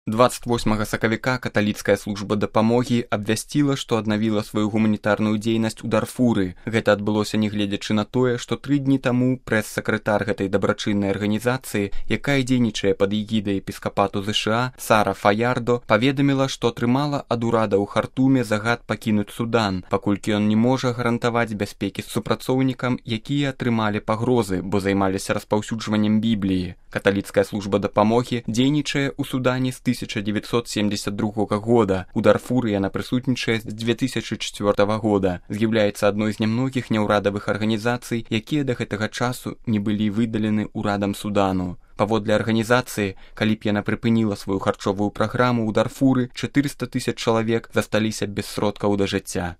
28 сакавіка каталіцкая служба дапамогі абвясціла, што аднавіла сваю гуманітарную дзейнасць у Дарфуры. Гэта адбылося нягледзячы на тое, што 3 дні таму прэс-сакратар гэтай дабрачыннай арганізацыі, якая дзейнічае пад эгідай епіскапату ЗША, Сара Фаярдо, паведаміла, што атрымала ад урада ў Хартуме загад пакінуць Судан, паколькі ён не можа гарантаваць бяспекі супрацоўнікам, якія атрымалі пагрозы, бо займаліся распаўсюджваннем Бібліі. Каталіцкая служба дапамогі дзейнічае ў Судане з 1972 года. У Дарфуры яна прысутнічае з 2004 года. З'яўляецца адной з нямногіх няўрадавых арганізацый, якія да гэтага часу не былі выдалены ўрадам Судану. Паводле арганізацыі, калі б яна прыпыніла сваю харчовую праграму ў Дарфуры, 400 000 чалавек засталіся без сродкаў да жыцця.